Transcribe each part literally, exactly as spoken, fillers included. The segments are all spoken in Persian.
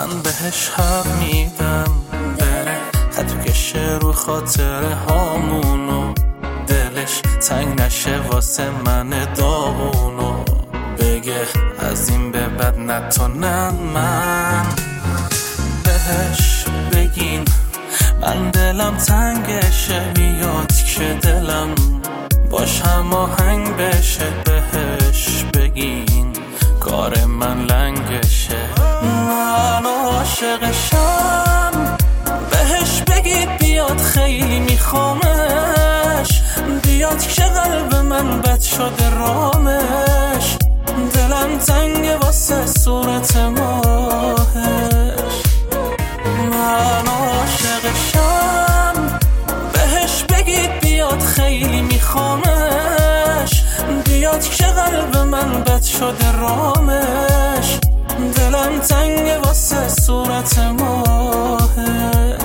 من بهش حق میدم بره خطو کشه رو خاطره هامونو، دلش تنگ نشه واسه من داغونو، بگه از این به بعد نتونم من بهش بگین من دلم تنگشه، بیاد که دلم باش هماهنگ بشه، بهش بگین کار من لنگشه، من عاشقشم، بهش بگید بیاد خیلی میخوامش، بیاد که قلب من بد شده رامش، دلم تنگ واسه صورت ماهش، من عاشقشم، بهش بگید بیاد خیلی میخوامش، بیاد که قلب من بد شده رامش، دلم تنگ واسه صورت ماهش.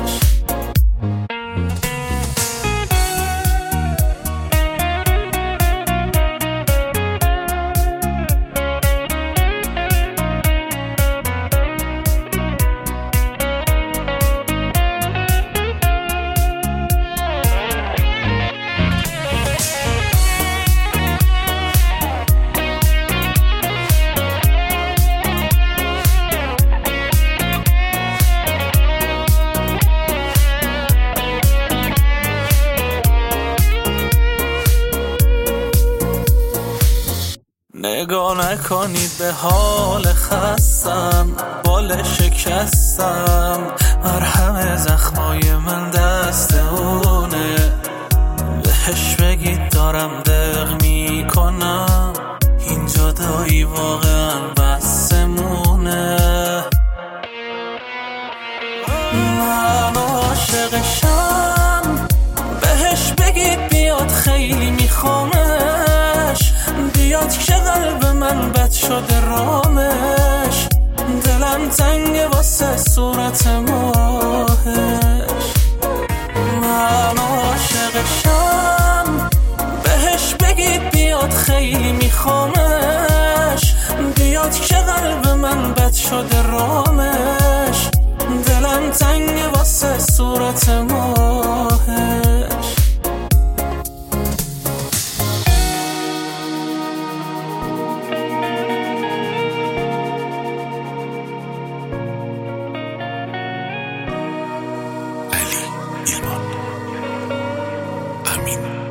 نگاه نکنید به حال خستم، بال شکستم، مرهم زخمای من دست اونه، بهش بگید دارم دق میکنم، این جدایی واقعا بسمونه، من عاشقشم، بهش بگید بیاد خیلی میخوامش، بیاد که قلب من بد شده رامش، دلم تنگ واسه صورت ماهش، من عاشقشم، بهش بگید بیاد خیلی میخوامش، بیاد که قلب من بد شده رامش، دلم تنگ واسه صورت ماهش. علی ایلمان. امین.